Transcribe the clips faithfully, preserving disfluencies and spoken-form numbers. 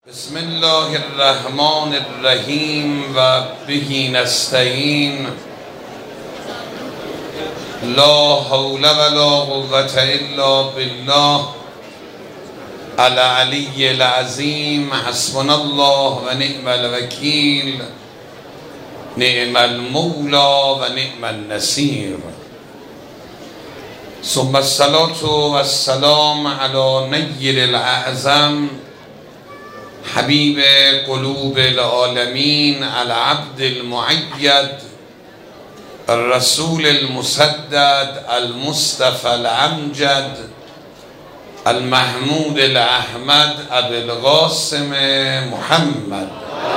بسم الله الرحمن الرحیم و به نستعین. لا حول ولا قوة الا بالله العلی العظیم. حسبنا الله و نعم الوکیل، نعم المولا و نعم النصیر. ثم الصلاة و السلام علی نیر الاعظم حبیب قلوب العالمین العبد المؤید الرسول المسدد المصطفى الامجد المحمود الاحمد ابی القاسم محمد.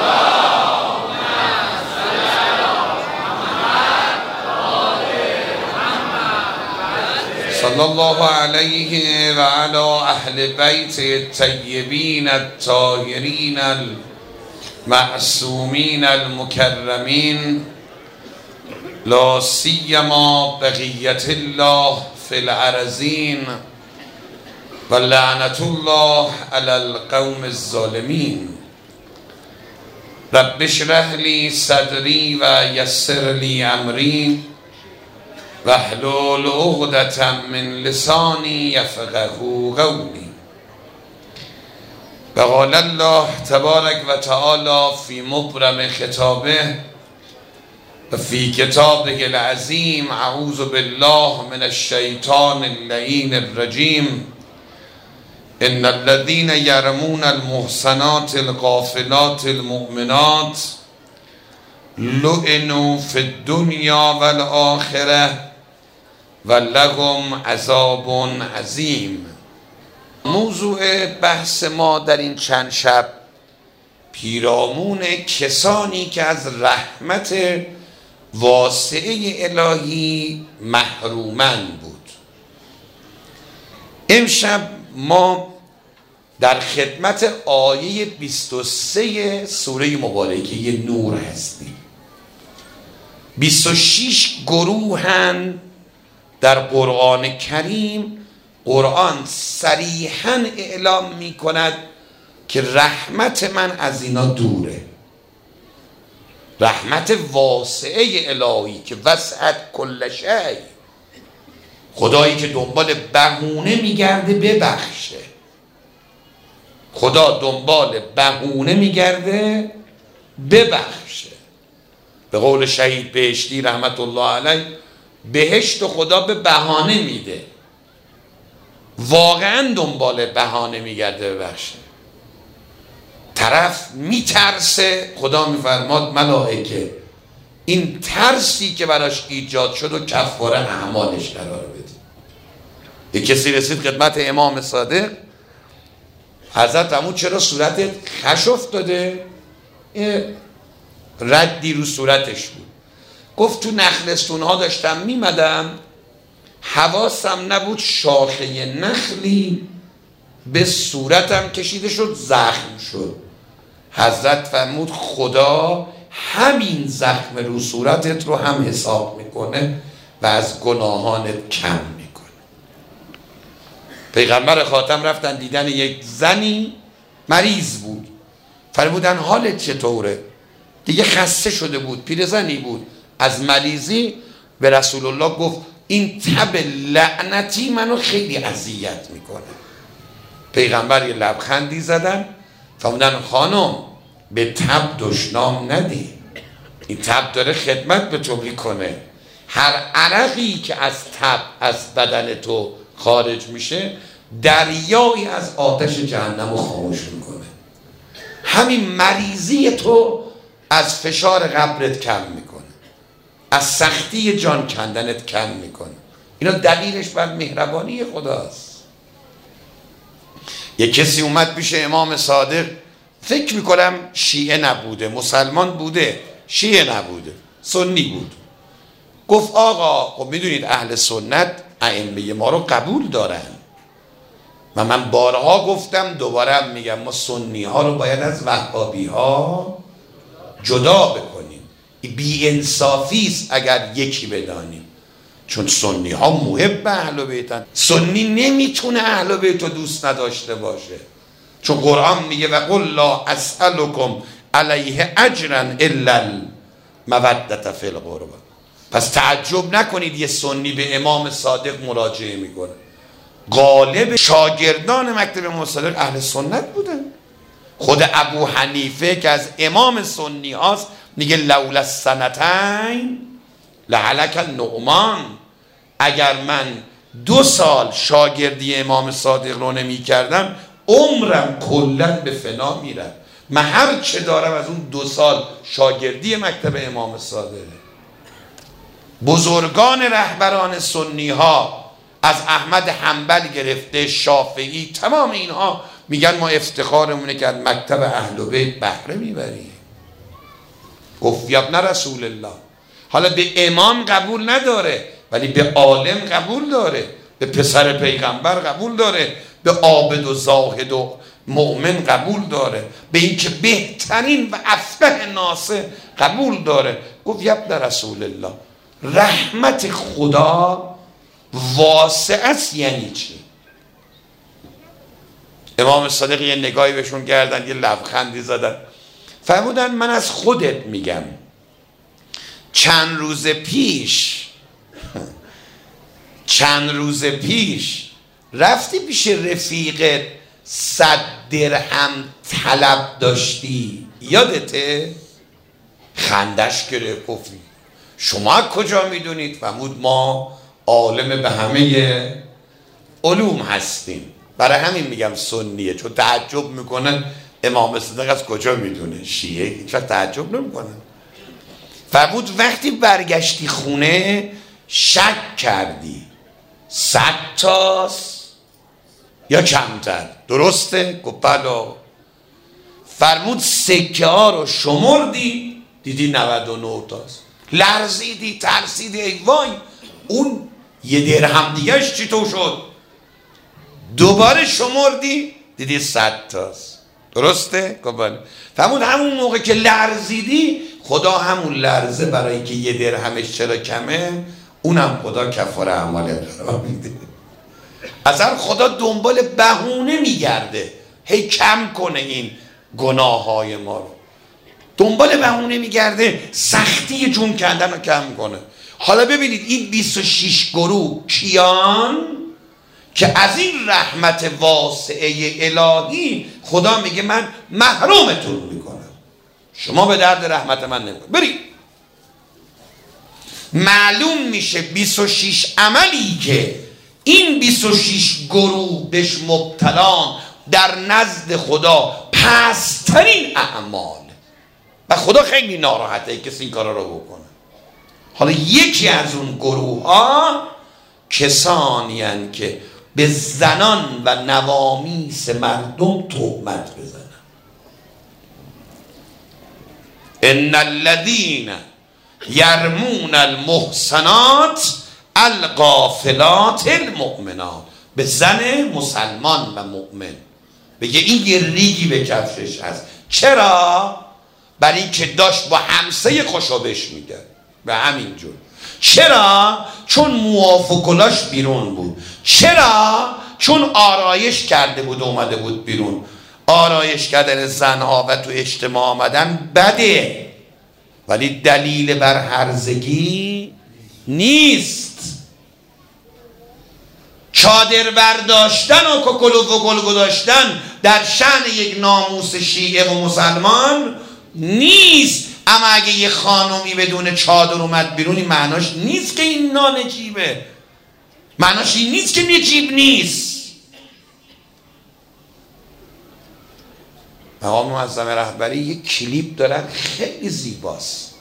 صلی الله علیه و علی اهل بیت الطیبین الطاهرین المعصومین المکرمین، لا سیما بقیت الله فی الارضین و لعنت الله علی القوم الظالمین. رب اشرح لی صدری و یسر لی امری واحلل عقدة من لسانی یفقهوا قولی. و قال الله تبارک و تعالی فی مبرم خطابه و فی کتابه العظیم: اعوذ بالله من الشیطان اللعین الرجیم. ان الذين يرمون المحصنات الغافلات المؤمنات لعنوا في الدنيا والآخرة ولهم عذاب عظیم. موضوع بحث ما در این چند شب پیرامون کسانی که از رحمت واسعه الهی محرومند بود. امشب ما در خدمت آیه بیست و سه سوره مبارکه نور هستیم. بیست و شش گروهن در قرآن کریم. قرآن صریحاً اعلام می کند که رحمت من از اینا دوره. رحمت واسعه الهی که وسعت کل شی، خدایی که دنبال بهونه میگرده ببخشه. خدا دنبال بهونه میگرده ببخشه. به قول شهید بهشتی رحمت الله علیه، بهشت خدا به بهانه میده. واقعا دنبال بهانه میگرده ببخشه. طرف میترسه، خدا میفرماد ملائکه این ترسی که براش ایجاد شد و کفاره اعمالش قرار بده. یک کسی رسید خدمت امام صادق: حضرت عمو چرا صورتت خش افتاده؟ ردی رو صورتش بود. گفت تو نخلستون ها داشتم میمدم، حواسم نبود شاخه نخلی به صورتم کشیده شد، زخم شد. حضرت فرمود خدا همین زخم رو صورتت رو هم حساب میکنه و از گناهانت کم میکنه. پیغمبر خاتم رفتن دیدن یک زنی مریض بود. فرمودن حالت چطوره؟ دیگه خسته شده بود، پیرزنی بود. از مریضی به رسول الله گفت این تب لعنتی منو خیلی اذیت میکنه. پیغمبر یه لبخندی زدن، فرمودن خانم به تب دشنام ندی، این تب داره خدمت به تو میکنه. هر عرقی که از تب از بدن تو خارج میشه دریایی از آتش جهنم رو خاموش میکنه. همین مریضی تو از فشار قبرت کم میکنه، از سختی جان کندنت کم میکنه. اینا دلیلش بر مهربانی خداست. یک کسی اومد پیش امام صادق، فکر میکنم شیعه نبوده، مسلمان بوده، شیعه نبوده، سنی بود. گفت آقا خب میدونید اهل سنت ائمه ما رو قبول دارن و من بارها گفتم دوباره هم میگم ما سنی ها رو باید از وهابی ها جدا بکنیم. بی انصافی است اگر یکی بدانیم، چون سنی ها محب اهل بیتن. سنی نمیتونه اهل بیت رو دوست نداشته باشه. چون قرآن میگه و قل لا اسألکم علیه اجرا الا المودة فی القربى. پس تعجب نکنید یه سنی به امام صادق مراجعه میکنه. غالب شاگردان مکتب امام صادق اهل سنت بودن. خود ابو حنیفه که از امام سنی هاست میگه لولا السنتین لهلک النعمان، اگر من دو سال شاگردی امام صادق رو نمی کردم عمرم کلن به فنا میرم. من هر چه دارم از اون دو سال شاگردی مکتب امام صادقه. بزرگان رهبران سنی ها از احمد حنبل گرفته شافعی، تمام اینها میگن ما افتخارمونه که از مکتب اهل بیت بهره میبریم. گفت یا ابن رسول الله. حالا به امام قبول نداره ولی به عالم قبول داره، به پسر پیغمبر قبول داره، به عابد و زاهد و مؤمن قبول داره، به این که بهترین و افضل ناسه قبول داره. گفت یا ابن رسول الله، رحمت خدا واسع است یعنی چی؟ امام صادق یه نگاهی بهشون کردن، یه لبخندی زدن، فرمودن من از خودت میگم چند روز پیش چند روز پیش رفتی پیش رفیقت صد درهم طلب داشتی، یادته؟ خندش گرفت. گفت شما کجا میدونید؟ فرمود ما عالم به همه علوم هستیم. برای همین میگم سنیه، چون تعجب میکنن امام صادق از کجا میدونه. شیعه هیچ وقت تعجب نمیکنن. فرمود وقتی برگشتی خونه شک کردی صد تاست یا کمتر، درسته؟ گفت بله. فرمود سکه ها رو شمردی دیدی نود و نه تاست، لرزیدی ترسیدی ای وای اون یه درهم دیگهش چطور شد؟ دوباره شمردی دیدی صد تاست، درسته؟ گفت فرمود همون موقع که لرزیدی خدا همون لرزه برای که یه درهمش چرا کمه اونم خدا کفاره اعمال قرار میده. اصلا خدا دنبال بهونه میگرده هی کم کنه این گناه های ما رو، دنبال بهونه میگرده سختی جون کندن رو کم کنه. حالا ببینید این بیست و شش گروه کیان که از این رحمت واسعه الهی خدا میگه من محرومتون میکنم، شما به درد رحمت من نمیخورید، برید. معلوم میشه بیست و شش عملی که این بیست و شش گروه بهش مبتلان در نزد خدا پسترین اعمال و خدا خیلی ناراحته کسی این کارا رو بکنه. حالا یکی از اون گروه ها کسانی هستند که به زنان و نوامیس مردم تهمت بزنن. ان الذين یرمون المحصنات الغافلات المؤمنات، به زن مسلمان و مؤمن بگه این یه ریگی به کفشش هست. چرا؟ برای اینکه داشت با همسایه خوشابش میگه به همین جور. چرا؟ چون موهاف و کلاش بیرون بود. چرا؟ چون آرایش کرده بود اومده بود بیرون. آرایش کردن زنها و تو اجتماع آمدن بده ولی دلیل بر هرزگی نیست. چادر برداشتن و ککلوف و گل گذاشتن در شأن یک ناموس شیعه و مسلمان نیست. اما اگه یه خانومی بدون چادر اومد بیرون این معناش نیست که این نانجیبه، معناش این نیست که نجیب نیست. مقام معظم رهبری یک کلیپ دارن خیلی زیباست.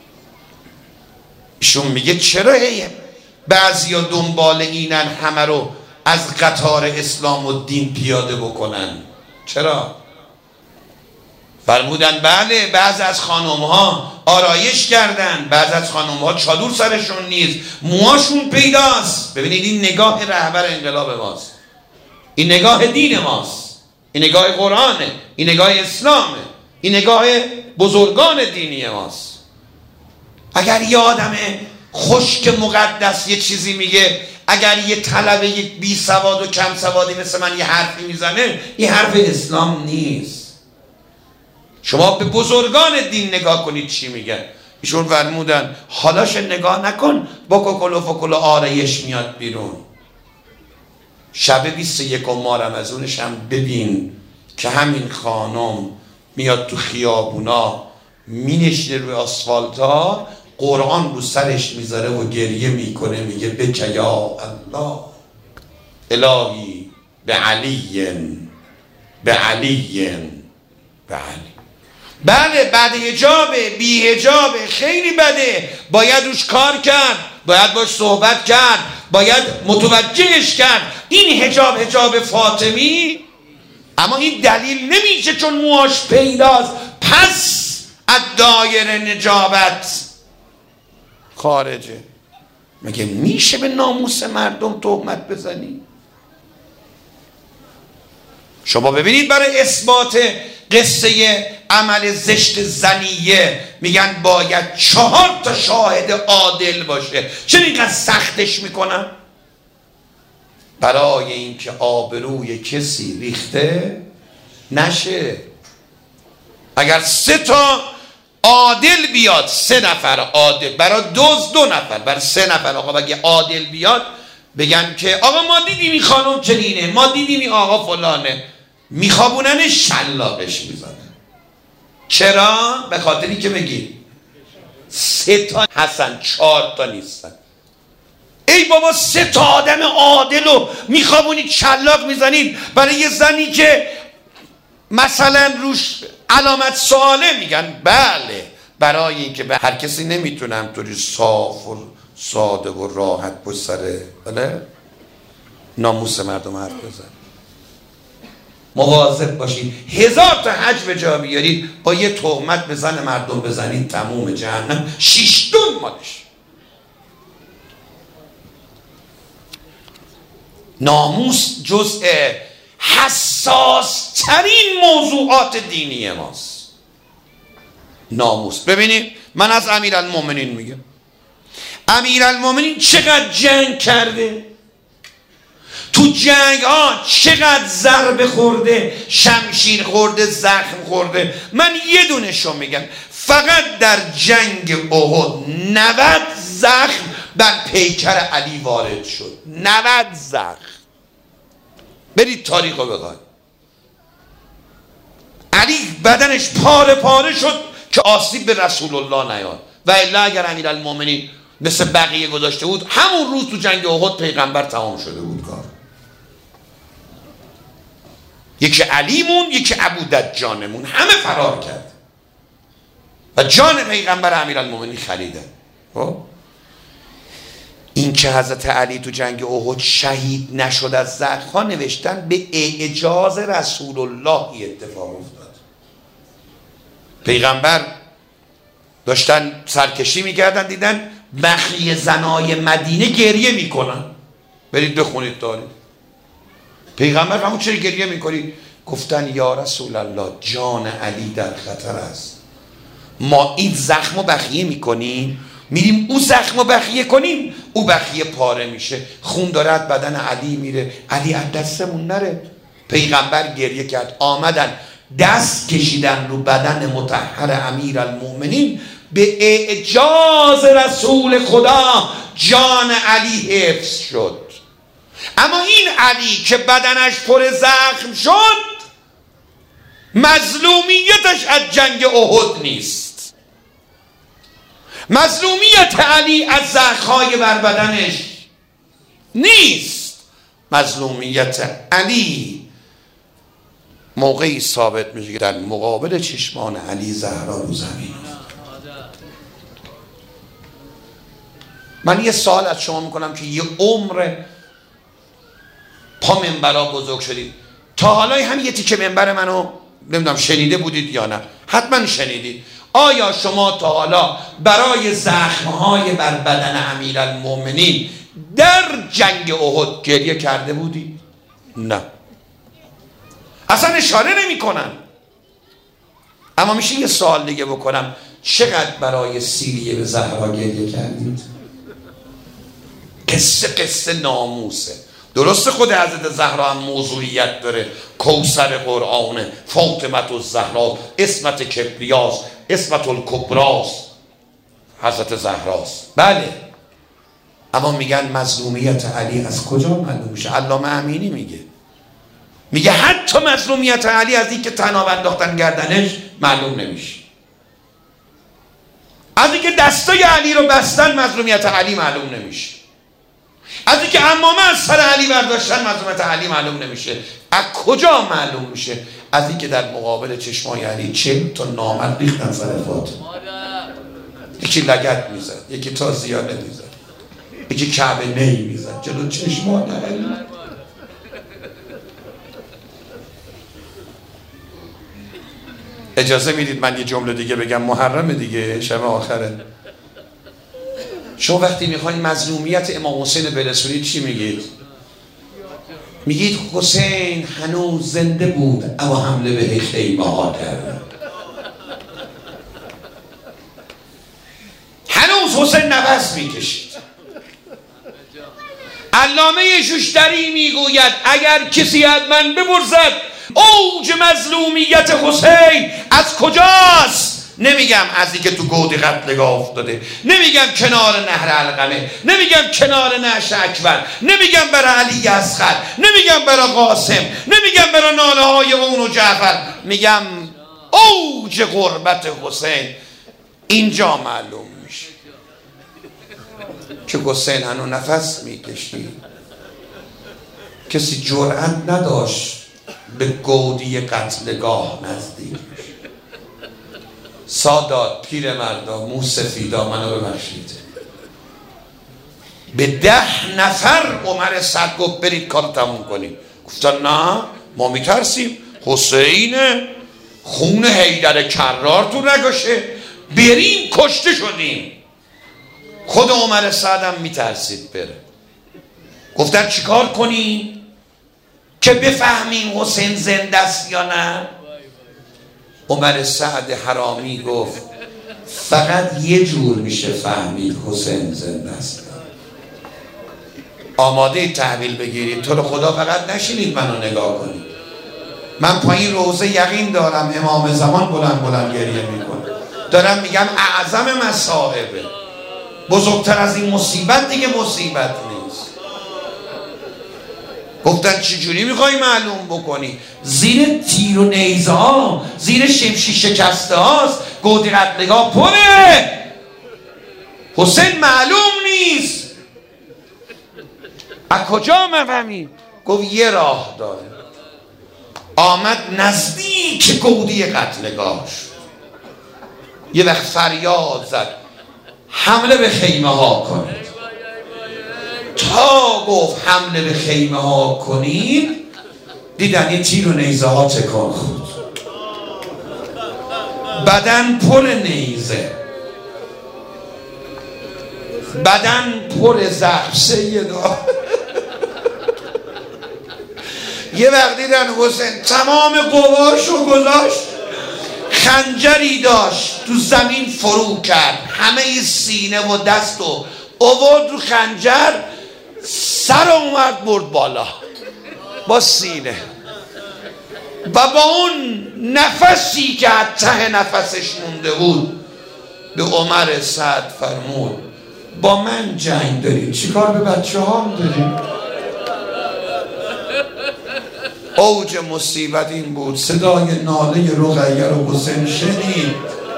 ایشون میگه چرا بعضیا دنبال اینن همه رو از قطار اسلام و دین پیاده بکنن؟ چرا؟ فرمودن بله بعض از خانم ها آرایش کردن، بعض از خانم ها چادر سرشون نیست، موهاشون پیداست. ببینید این نگاه رهبر انقلاب ماست، این نگاه دین ماست، این نگاه قرآنه، این نگاه اسلامه، این نگاه بزرگان دینی ماست. اگر یه آدم خشک مقدس یه چیزی میگه، اگر یه طلبه یک بی سواد و کم سوادی مثل من یه حرفی میزنه، این حرف اسلام نیست. شما به بزرگان دین نگاه کنید چی میگن. ایشون فرمودن حالاش نگاه نکن، با کوکل و فکل آرایش میاد بیرون. شب بیست و یکم ماه رمضانش هم ببین که همین خانم میاد تو خیابونا مینشینه روی آسفالتا، قرآن رو سرش میذاره و گریه میکنه، میگه بکه یا الله الهی به علی به علی به علی. بله بعد حجابه، بی حجابه، خیلی بده، باید روش کار کرد، باید باش صحبت کرد، باید متوجهش کرد. این حجاب حجاب فاطمی، اما این دلیل نمیشه چون موهاش پیداست پس از دایره نجابت خارجه. مگه میشه به ناموس مردم تهمت بزنی؟ شما ببینید برای اثبات قصه عمل زشت زنیه میگن باید چهار تا شاهد عادل باشه. چرا اینقدر سختش میکنن؟ برای اینکه آبروی کسی ریخته نشه. اگر سه تا عادل بیاد، سه نفر عادل، برای دوز دو نفر، برای سه نفر آقا بگه عادل بیاد، بگن که آقا ما دیدیم این خانم چنینه، ما دیدیم این آقا فلانه، میخوابونن شلاقش میزنن. چرا؟ به خاطری که بگی سه تا هستن، چهار تا نیستن. ای بابا سه تا آدم عادل رو میخوابونید شلاق میزنید برای یه زنی که مثلا روش علامت سواله. میگن بله، برای اینکه به هر کسی نمیتونم طوری صاف و ساده و راحت پشت سر بله ناموس مردم حرف بزن. مواظب باشید. هزار تا حج به جا بیارید، با یه تهمت به زن مردم بزنید تموم جهنم شیشتون مالش. ناموس جزء حساس ترین موضوعات دینی ماست. ناموس. ببینید من از امیرالمومنین میگم، امیرالمومنین چقدر جنگ کرده، تو جنگ ها چقدر ضربه خورده، شمشیر خورده، زخم خورده. من یه دونه شو میگم، فقط در جنگ احد نود زخم بر پیکر علی وارد شد. نود زخم. برید تاریخ رو بخواید. علی بدنش پاره پاره شد که آسیب به رسول الله نیاد، و الا اگر امیرالمومنین مثل بقیه گذاشته بود همون روز تو جنگ احد پیغمبر تمام شده بود کار. یکی علیمون، یکی ابو دجانمون، همه فرار کرد و جان پیغمبر امیرالمومنین خریدن. خب این که حضرت علی تو جنگ احد شهید نشد از زخم‌ها، نوشتن به اعجاز رسول الله اتفاق افتاد. پیغمبر داشتن سرکشی میکردن، دیدن بخیه زنای مدینه گریه میکنن. برید بخونید تاریخ. پیغمبر همون چرا گریه میکنی؟ گفتن یا رسول الله جان علی در خطر است. ما این زخم رو بخیه میکنیم، میریم او زخم رو بخیه کنیم، او بخیه پاره میشه، خون داره از بدن علی میره، علی از دستمون نره. پیغمبر گریه کرد. آمدن دست کشیدن رو بدن مطهر امیرالمومنین، به اعجاز رسول خدا جان علی حفظ شد. اما این علی که بدنش پر زخم شد، مظلومیتش از جنگ احد نیست. مظلومیت علی از زخم‌های بر بدنش نیست. مظلومیت علی موقعی ثابت میشه که در مقابل چشمان علی زهرا رو زمین. من یه سوال از شما میکنم که یه عمر پا منبرا بزرگ شدید، تا حالا هم یه تیکه منبر منو نمیدونم شنیده بودید یا نه؟ حتما شنیدید. آیا شما تا حالا برای زخمهای بر بدن امیرالمومنین در جنگ احد گریه کرده بودید؟ نه، اصلا اشاره نمی کنن. اما میشه یه سوال دیگه بکنم، چقدر برای سیریه به زهرا گریه کردید؟ قصه قصه ناموسه. درسته خود حضرت زهرا هم موضوعیت داره، کوثر قرآنه، فاطمه الزهرا، اسمت کبریاس، اسمت الکبراس حضرت زهراست. بله، اما میگن مظلومیت علی از کجا معلوم میشه؟ علامه امینی میگه میگه حتی مظلومیت علی از این که طناب انداختن گردنش معلوم نمیشه، از این که دستای علی رو بستن مظلومیت علی معلوم نمیشه، از این که عمامه از سر علی برداشتن مظلومیت علی معلوم نمیشه. از کجا معلوم میشه؟ از این که در مقابل چشمای علی چهل تا نامرد ریختن سر فاطمه. یکی لگد میزد، یکی تا زیاده میزد، یکی کعبه نی میزد جلو چشمای علی. اجازه میدید من یه جمله دیگه بگم؟ محرم دیگه، شب آخره. شما وقتی میخواین مظلومیت امام حسین برسونید چی میگید؟ میگید حسین هنوز زنده بود اما حمله به خیمه ها کرد. هنوز حسین نفس میکشید. علامه شوشتری میگوید اگر کسی از من بپرسد اوج مظلومیت حسین از کجاست، نمیگم از اینکه تو گودی قتلگاه افتاده، نمیگم کنار نهر علقمه، نمیگم کنار نعش اکبر، نمیگم برای علی اصغر، نمیگم برای قاسم، نمیگم برای ناله های اون و جعفر، میگم اوج غربت حسین اینجا معلوم میشه که حسین هنو نفس میکشید. کسی جرأت نداشت به گودی قتلگاه نزدیک. سادات، پیر مردا، موسفیدا، منو ببخشید، به ده نفر عمر سعد گفت برید کار تموم کنید. گفتن نه ما میترسیم، حسین خون حیدر کرار تو نگاشه، بریم کشته شدیم. خود عمر سعد هم میترسید بره. گفتن چیکار کنیم که بفهمیم حسین زنده است یا نه؟ عمر سعد حرامی گفت فقط یه جور میشه فهمید حسین زنده است. آماده تحویل بگیرید. تو رو خدا فقط نشینید منو نگاه کنید. من پایین روزه یقین دارم امام زمان بلند بلند گریه میکنه. دارم میگم اعظم مصائبه، بزرگتر از این مصیبت دیگه مصیبت نیست. گفتن چجوری میخوای معلوم بکنی؟ زیر تیر و نیزه ها، زیر شمشیر شکسته هاست، گودی قتلگاه پره، حسین معلوم نیست. از کجا مفهمی؟ گفت یه راه داره. آمد نزدیک گودی قتلگاه شد، یه وقت فریاد زد حمله به خیمه ها کنید. تا گفت حمله به خیمه ها کنید دیدن یه تیر و نیزه ها تکان خورد، بدن پر نیزه، بدن پر زخم. سیدا یه وقت دیدن حسین تمام قواشو گذاشت، خنجری داشت تو زمین فرو کرد، همه سینه و دست و آورد رو خنجر، سر اومد برد بالا با سینه و با اون نفسی که از ته نفسش مونده بود به عمر سعد فرمود با من جنگ داری، چیکار به بچه هام داری؟ اوج مصیبت این بود صدای ناله رقیه رو حسین شنید،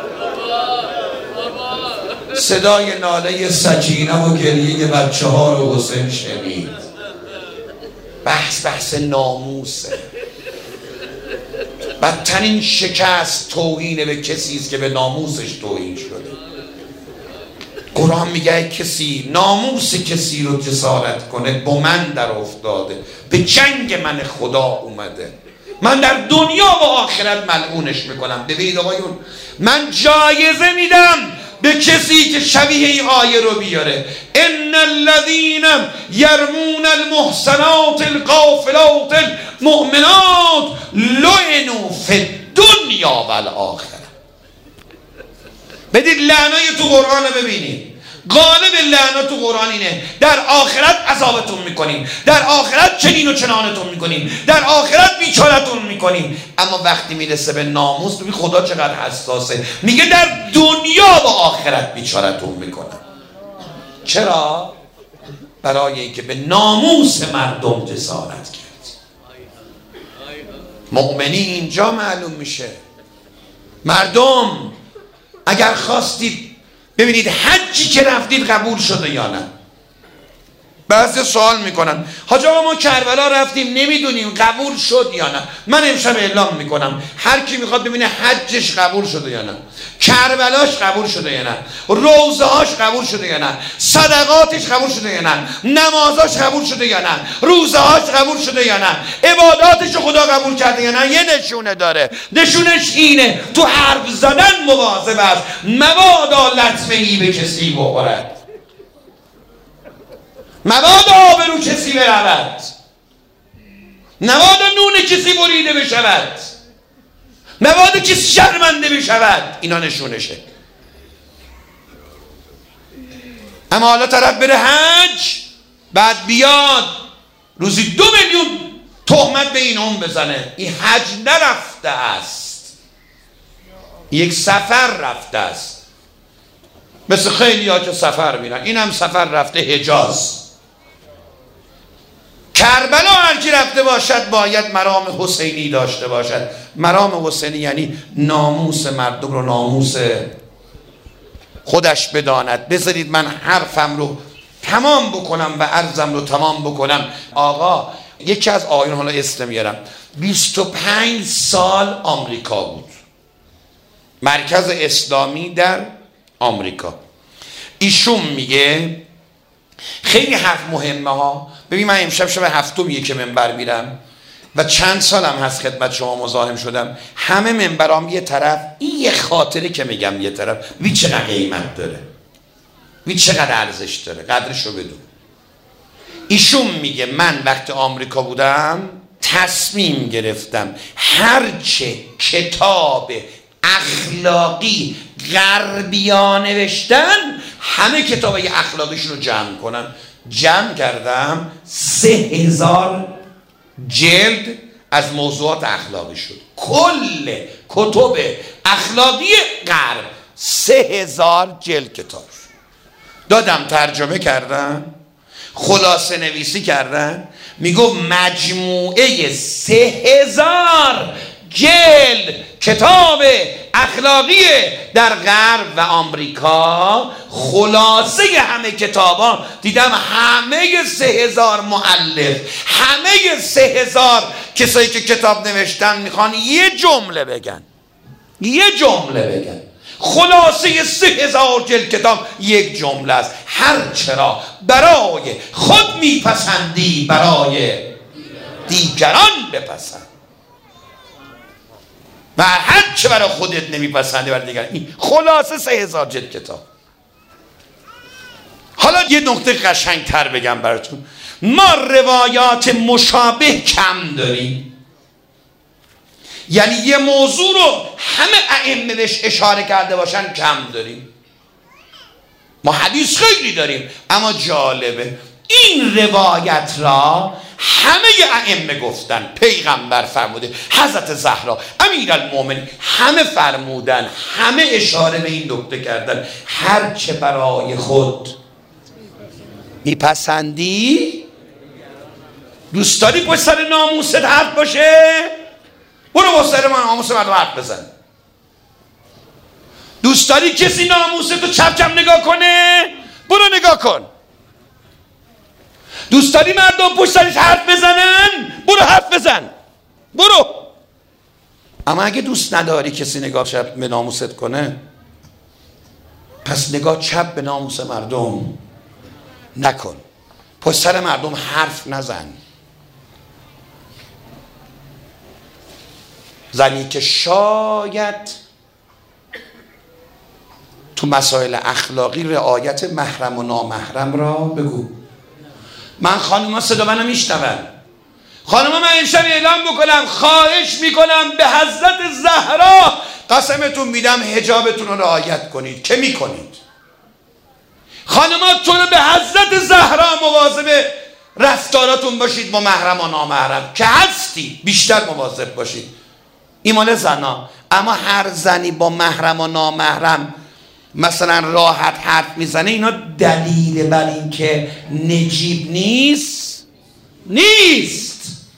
صدای ناله سکینه و گریه بچه ها رو حسین شنید. بحث بحث ناموسه. بدترین شکست توهین به کسی است که به ناموسش توهین شده. قرآن میگه کسی ناموس کسی رو جسارت کنه با من در افتاده، به جنگ من خدا اومده، من در دنیا و آخرت ملعونش میکنم. ببینید آقایون، من جایزه میدم به کسی که شبیه این آیه رو بیاره. ان الذين يرمون المحصنات الغافلات المؤمنات لعنوا في الدنيا والآخرة. بدید لعنای تو قرآن ببینید. غالب لعنات تو قرآن اینه در آخرت عذابتون میکنیم، در آخرت چنین و چنانتون میکنیم، در آخرت بیچارتون میکنیم. اما وقتی میرسه به ناموس ببین خدا چقدر حساسه، میگه در دنیا و آخرت بیچارتون میکنم. چرا؟ برای اینکه به ناموس مردم جسارت کرد. مؤمنی اینجا معلوم میشه. مردم اگر خواستید ببینید حجی که رفتید قبول شده یا نه. بعضی سوال میکنن حاج آقا ما کربلا رفتیم نمیدونیم قبول شد یا نه. من امشب اعلام میکنم هر کی میخواد ببینه حجش قبول شده یا نه، کربلاش قبول شده یا نه، روزهاش قبول شده یا نه، صدقاتش قبول شده یا نه، نمازاش قبول شده یا نه، روزهاش قبول شده یا نه، عباداتش خدا قبول کرده یا نه، یه نشونه داره. نشونش اینه تو حرف زدن مواظب است، مبادا لطمه‌ای به کسی بخورد، مبادا آبرو کسی برود، مبادا نون کسی بریده بشود، مبادا کسی شرمنده بشود. اینا نشونشه. اما حالا طرف بره حج، بعد بیاد روزی دو میلیون تهمت به این اون بزنه. این حج نرفته است، یک سفر رفته است. مثل خیلی ها که سفر میرن، این هم سفر رفته حجاز. کربلا هر کی رفته باشد باید مرام حسینی داشته باشد. مرام حسینی یعنی ناموس مردم رو ناموس خودش بداند. بذارید من حرفم رو تمام بکنم و عرضم رو تمام بکنم. آقا یکی از آقایون، حالا اسم میارم، بیست و پنج سال آمریکا بود، مرکز اسلامی در آمریکا. ایشون میگه خیلی حرف مهمه ها. ببین من امشب شب هفتمیه که منبر میرم و چند سالم هست خدمت شما مزاحم شدم. همه منبرام یه طرف، این یه خاطره که میگم یه طرف. ببین چقدر قیمت داره، ببین چقدر ارزش داره، قدرشو بدون. ایشون میگه من وقت آمریکا بودم تصمیم گرفتم هرچه کتاب اخلاقی غربیا نوشتن همه کتابای اخلاقیشون رو جمع کنم. جمع کردم سه هزار جلد از موضوعات اخلاقی شد. کل کتب اخلاقی غرب سه هزار جلد کتاب دادم، ترجمه کردم، خلاصه نویسی کردن. میگو مجموعه سه هزار جلد کتاب اخلاقی در غرب و آمریکا، خلاصه همه کتابا دیدم همه سه هزار مؤلف، همه سه هزار کسایی که کتاب نوشتن میخوان یه جمله بگن، یه جمله بگن. خلاصه سه هزار جلد کتاب یک جمله است: هر چرا برای خود میپسندی برای دیگران بپسند، و هر چه برای خودت نمیپسندی برای دیگران. این خلاصه سه هزار جلد کتاب. حالا یه نکته قشنگ تر بگم براتون. ما روایات مشابه کم داریم، یعنی یه موضوع رو همه ائمه بهش اشاره کرده باشن کم داریم. ما حدیث خیلی داریم، اما جالبه این روایت را همه ائمه گفتن، پیغمبر فرموده، حضرت زهرا، امیرالمومنین، همه فرمودن، همه اشاره به این نکته کردن: هر چه برای خود میپسندی، دوست داری پشت سر ناموست حرف باشه، برو با سر من ناموس مردم حرف بزن. دوست داری کسی ناموست تو چپ چپ نگاه کنه، برو نگاه کن. دوست داری مردم پشت سرش حرف بزنن، برو حرف بزن، برو. اما اگه دوست نداری کسی نگاه چپ به ناموست کنه، پس نگاه چپ به ناموس مردم نکن، پشت سر مردم حرف نزن. زنی که شاید تو مسائل اخلاقی رعایت محرم و نامحرم را بگو. من خانوما صدا منو میشنون. خانوما من امشب اعلام بکنم، خواهش میکنم به حضرت زهرا قسمتون میدم حجابتون رو رعایت کنید، که میکنید. خانماتون به حضرت زهرا مواظب رفتاراتون باشید با محرم و نامحرم که هستی، بیشتر مواظب باشید. این مال زنا. اما هر زنی با محرم و نامحرم مثلا راحت حرف میزنه، اینا دلیل بر این که نجیب نیست نیست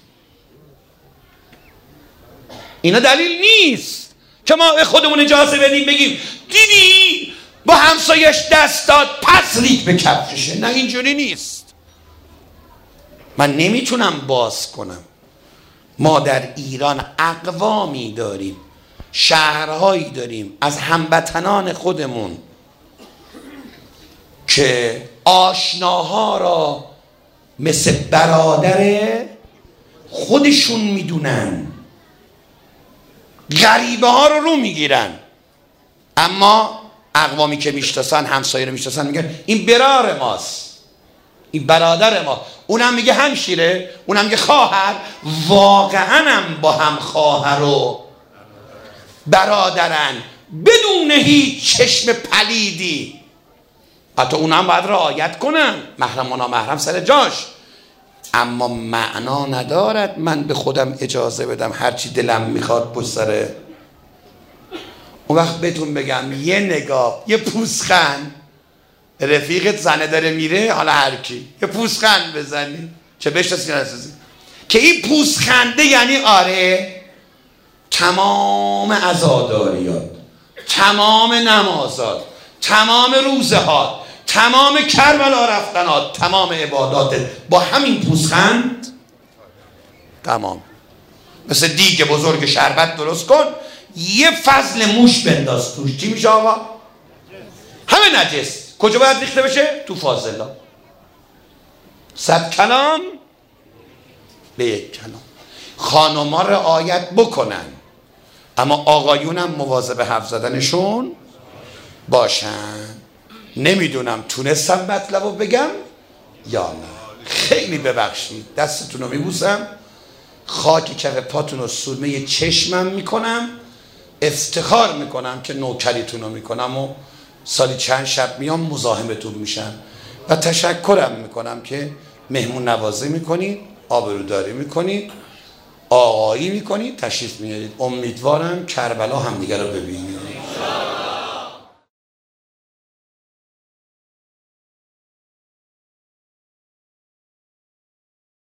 اینا دلیل نیست که ما خودمون اجازه بدیم بگیم دیدی با همسایش دست داد پس ریخت به کفششه. نه اینجوری نیست. من نمیتونم باز کنم. ما در ایران اقوامی داریم، شهرهایی داریم از هموطنان خودمون که آشناها را مثل برادر خودشون میدونن، غریبه ها رو رو میگیرن، اما اقوامی که میشناسن، همسایه رو میشناسن، میگن این برار ماست، این برادر ما. اونم میگه همشیره، اونم میگه خواهر. واقعا هم با هم خواهر و برادرن بدون هیچ چشم پلیدی. حتی اونم باید رعایت کنن، محرم و نامحرم سر جاش، اما معنا ندارد من به خودم اجازه بدم هرچی دلم میخواد پشت سره. اون وقت بهتون بگم یه نگاه، یه پوزخند، رفیقت زنه داره میره، حالا هر کی یه پوزخند بزنی چه بشناسی نسازی که این پوزخنده یعنی آره تمام عزاداریات، تمام نمازات، تمام روزه ها، تمام کربلا رفتنات، تمام عبادات با همین پوزخند تمام. مثل دیگ بزرگ شربت درست کن، یه فضل موش بنداز توش، چی میشه آقا؟ همه نجس. کجا باید ریخته بشه؟ تو فاضلا. صد کلام به یک کلام. خانوما رعایت بکنن، اما آقایونم مواظب حرف زدنشون باشن. نمیدونم تونستم مطلبو بگم یا نه. خیلی ببخشید، دستتون رو میبوسم، خاک کف پاتون رو سرمه چشمم میکنم، افتخار میکنم که نوکریتون رو میکنم و سالی چند شب میام مزاحمتون میشم و تشکرم میکنم که مهمون نوازی میکنید، آبروداری میکنید، آقایی میکنید، تشریف میارید. امیدوارم کربلا همدیگه رو ببینید.